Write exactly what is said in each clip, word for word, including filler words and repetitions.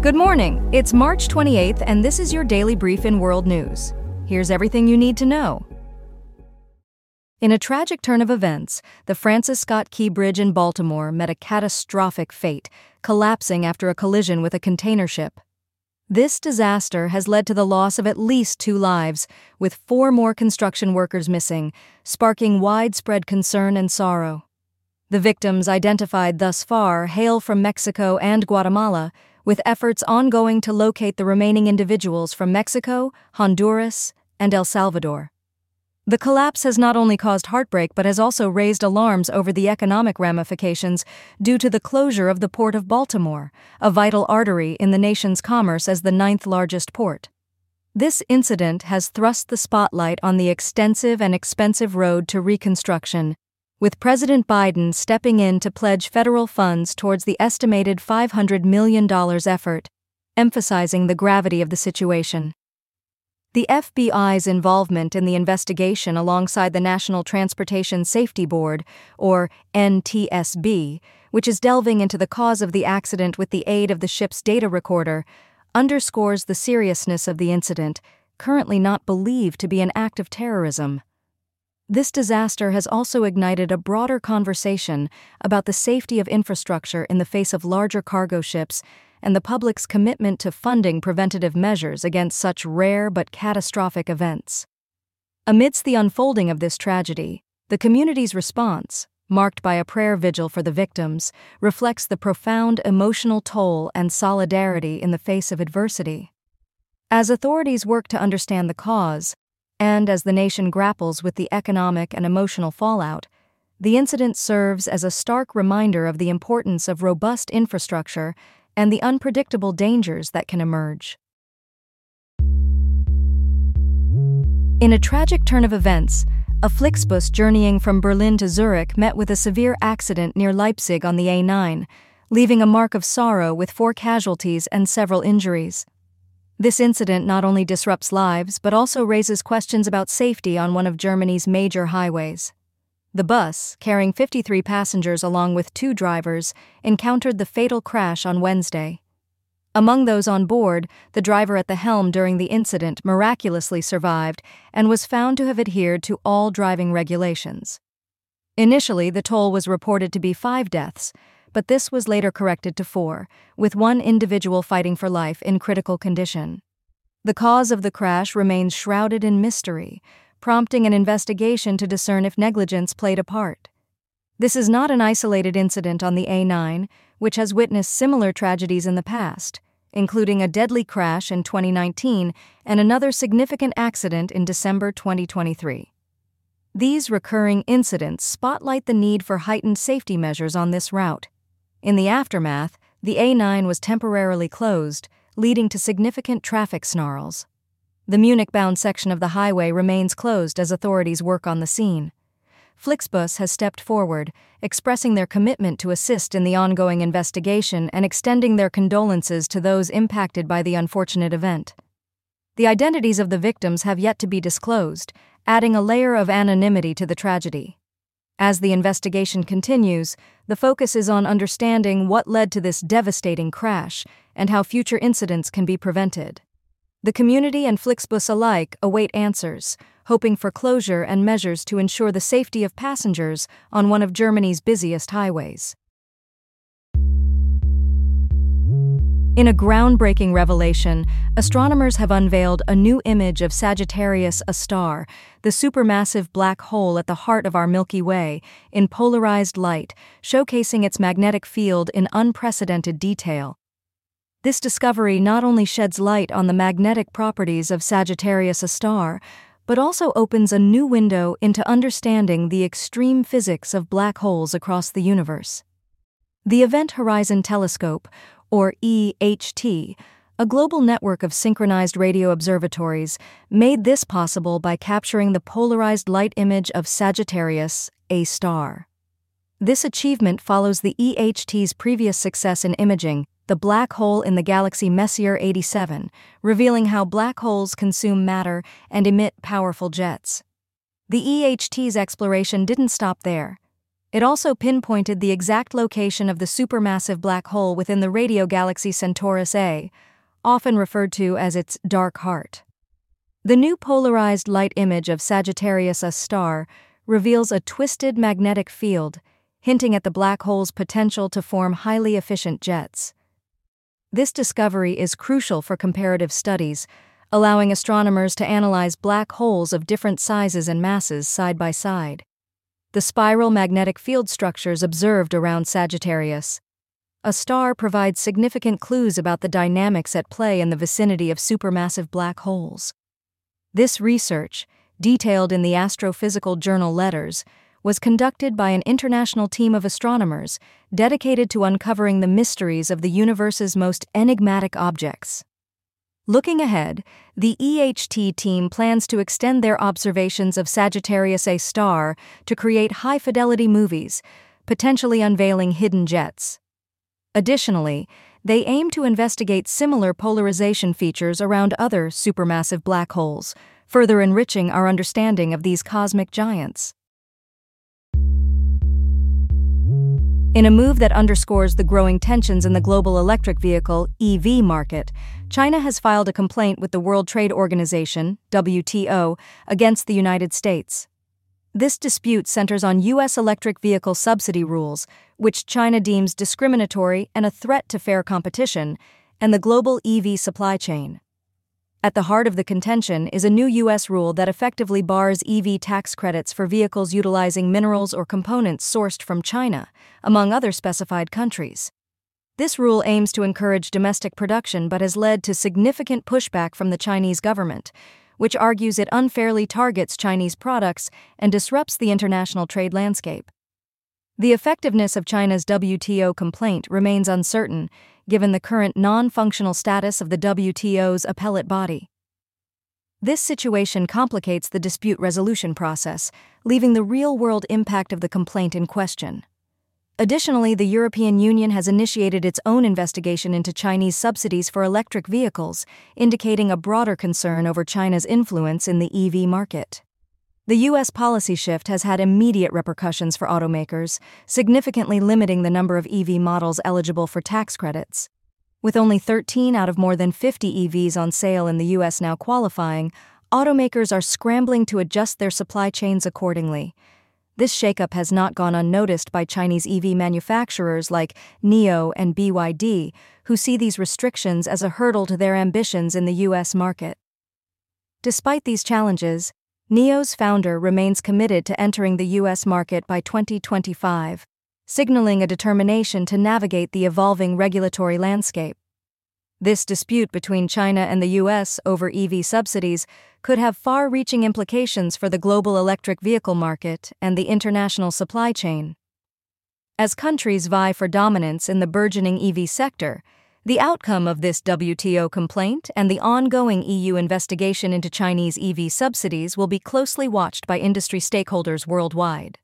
Good morning. It's March twenty-eighth, and this is your daily brief in world news. Here's everything you need to know. In a tragic turn of events, the Francis Scott Key Bridge in Baltimore met a catastrophic fate, collapsing after a collision with a container ship. This disaster has led to the loss of at least two lives, with four more construction workers missing, sparking widespread concern and sorrow. The victims identified thus far hail from Mexico and Guatemala, with efforts ongoing to locate the remaining individuals from Mexico, Honduras, and El Salvador. The collapse has not only caused heartbreak but has also raised alarms over the economic ramifications due to the closure of the Port of Baltimore, a vital artery in the nation's commerce as the ninth largest port. This incident has thrust the spotlight on the extensive and expensive road to reconstruction, with President Biden stepping in to pledge federal funds towards the estimated five hundred million dollars effort, emphasizing the gravity of the situation. The F B I's involvement in the investigation alongside the National Transportation Safety Board, or N T S B, which is delving into the cause of the accident with the aid of the ship's data recorder, underscores the seriousness of the incident, currently not believed to be an act of terrorism. This disaster has also ignited a broader conversation about the safety of infrastructure in the face of larger cargo ships and the public's commitment to funding preventative measures against such rare but catastrophic events. Amidst the unfolding of this tragedy, the community's response, marked by a prayer vigil for the victims, reflects the profound emotional toll and solidarity in the face of adversity. As authorities work to understand the cause, and as the nation grapples with the economic and emotional fallout, the incident serves as a stark reminder of the importance of robust infrastructure and the unpredictable dangers that can emerge. In a tragic turn of events, a Flixbus journeying from Berlin to Zurich met with a severe accident near Leipzig on the A nine, leaving a mark of sorrow with four casualties and several injuries. This incident not only disrupts lives but also raises questions about safety on one of Germany's major highways. The bus, carrying fifty-three passengers along with two drivers, encountered the fatal crash on Wednesday. Among those on board, the driver at the helm during the incident miraculously survived and was found to have adhered to all driving regulations. Initially, the toll was reported to be five deaths, but this was later corrected to four, with one individual fighting for life in critical condition. The cause of the crash remains shrouded in mystery, prompting an investigation to discern if negligence played a part. This is not an isolated incident on the A nine, which has witnessed similar tragedies in the past, including a deadly crash in twenty nineteen and another significant accident in December twenty twenty-three. These recurring incidents spotlight the need for heightened safety measures on this route. In the aftermath, the A nine was temporarily closed, leading to significant traffic snarls. The Munich-bound section of the highway remains closed as authorities work on the scene. Flixbus has stepped forward, expressing their commitment to assist in the ongoing investigation and extending their condolences to those impacted by the unfortunate event. The identities of the victims have yet to be disclosed, adding a layer of anonymity to the tragedy. As the investigation continues, the focus is on understanding what led to this devastating crash and how future incidents can be prevented. The community and Flixbus alike await answers, hoping for closure and measures to ensure the safety of passengers on one of Germany's busiest highways. In a groundbreaking revelation, astronomers have unveiled a new image of Sagittarius A star, the supermassive black hole at the heart of our Milky Way, in polarized light, showcasing its magnetic field in unprecedented detail. This discovery not only sheds light on the magnetic properties of Sagittarius A star, but also opens a new window into understanding the extreme physics of black holes across the universe. The Event Horizon Telescope, or E H T, a global network of synchronized radio observatories, made this possible by capturing the polarized light image of Sagittarius A star. This achievement follows the E H T's previous success in imaging the black hole in the galaxy Messier eighty-seven, revealing how black holes consume matter and emit powerful jets. The E H T's exploration didn't stop there. It also pinpointed the exact location of the supermassive black hole within the radio galaxy Centaurus A, often referred to as its dark heart. The new polarized light image of Sagittarius A star reveals a twisted magnetic field, hinting at the black hole's potential to form highly efficient jets. This discovery is crucial for comparative studies, allowing astronomers to analyze black holes of different sizes and masses side by side. The spiral magnetic field structures observed around Sagittarius A star provides significant clues about the dynamics at play in the vicinity of supermassive black holes. This research, detailed in the astrophysical journal Letters, was conducted by an international team of astronomers dedicated to uncovering the mysteries of the universe's most enigmatic objects. Looking ahead, the E H T team plans to extend their observations of Sagittarius A star to create high-fidelity movies, potentially unveiling hidden jets. Additionally, they aim to investigate similar polarization features around other supermassive black holes, further enriching our understanding of these cosmic giants. In a move that underscores the growing tensions in the global electric vehicle (E V) market, China has filed a complaint with the World Trade Organization (W T O) against the United States. This dispute centers on U S electric vehicle subsidy rules, which China deems discriminatory and a threat to fair competition, and the global E V supply chain. At the heart of the contention is a new U S rule that effectively bars E V tax credits for vehicles utilizing minerals or components sourced from China, among other specified countries. This rule aims to encourage domestic production but has led to significant pushback from the Chinese government, which argues it unfairly targets Chinese products and disrupts the international trade landscape. The effectiveness of China's W T O complaint remains uncertain, given the current non-functional status of the W T O's appellate body. This situation complicates the dispute resolution process, leaving the real-world impact of the complaint in question. Additionally, the European Union has initiated its own investigation into Chinese subsidies for electric vehicles, indicating a broader concern over China's influence in the E V market. The U S policy shift has had immediate repercussions for automakers, significantly limiting the number of E V models eligible for tax credits. With only thirteen out of more than fifty E Vs on sale in the U S now qualifying, automakers are scrambling to adjust their supply chains accordingly. This shakeup has not gone unnoticed by Chinese E V manufacturers like NIO and B Y D, who see these restrictions as a hurdle to their ambitions in the U S market. Despite these challenges, NIO's founder remains committed to entering the U S market by twenty twenty-five, signaling a determination to navigate the evolving regulatory landscape. This dispute between China and the U S over E V subsidies could have far-reaching implications for the global electric vehicle market and the international supply chain. As countries vie for dominance in the burgeoning E V sector, the outcome of this W T O complaint and the ongoing E U investigation into Chinese E V subsidies will be closely watched by industry stakeholders worldwide.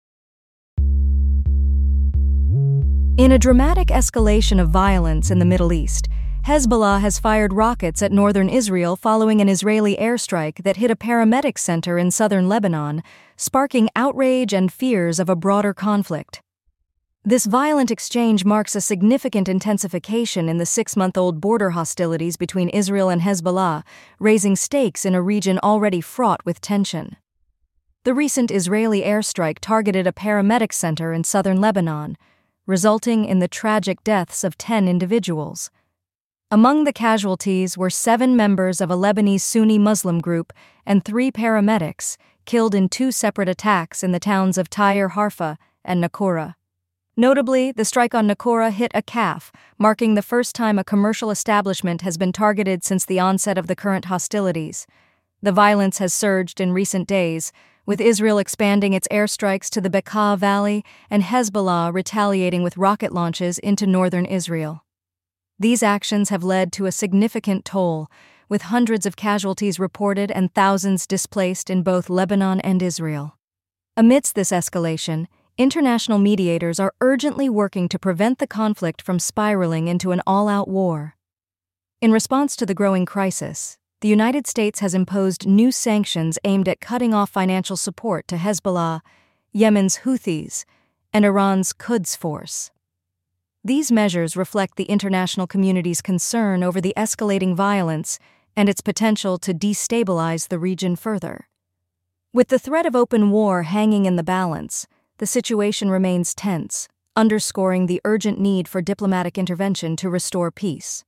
In a dramatic escalation of violence in the Middle East, Hezbollah has fired rockets at northern Israel following an Israeli airstrike that hit a paramedic center in southern Lebanon, sparking outrage and fears of a broader conflict. This violent exchange marks a significant intensification in the six-month-old border hostilities between Israel and Hezbollah, raising stakes in a region already fraught with tension. The recent Israeli airstrike targeted a paramedic center in southern Lebanon, resulting in the tragic deaths of ten individuals. Among the casualties were seven members of a Lebanese Sunni Muslim group and three paramedics, killed in two separate attacks in the towns of Tyre Harfa and Nakura. Notably, the strike on Nakura hit a calf, marking the first time a commercial establishment has been targeted since the onset of the current hostilities. The violence has surged in recent days, with Israel expanding its airstrikes to the Bekaa Valley and Hezbollah retaliating with rocket launches into northern Israel. These actions have led to a significant toll, with hundreds of casualties reported and thousands displaced in both Lebanon and Israel. Amidst this escalation, international mediators are urgently working to prevent the conflict from spiraling into an all-out war. In response to the growing crisis, the United States has imposed new sanctions aimed at cutting off financial support to Hezbollah, Yemen's Houthis, and Iran's Quds Force. These measures reflect the international community's concern over the escalating violence and its potential to destabilize the region further. With the threat of open war hanging in the balance, the situation remains tense, underscoring the urgent need for diplomatic intervention to restore peace.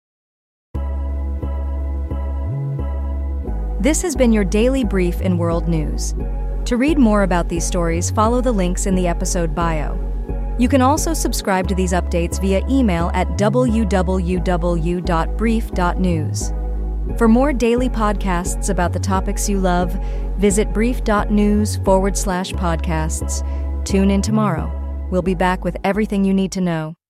This has been your daily brief in world news. To read more about these stories, follow the links in the episode bio. You can also subscribe to these updates via email at w w w dot brief dot news. For more daily podcasts about the topics you love, visit brief.news forward slash podcasts. Tune in tomorrow. We'll be back with everything you need to know.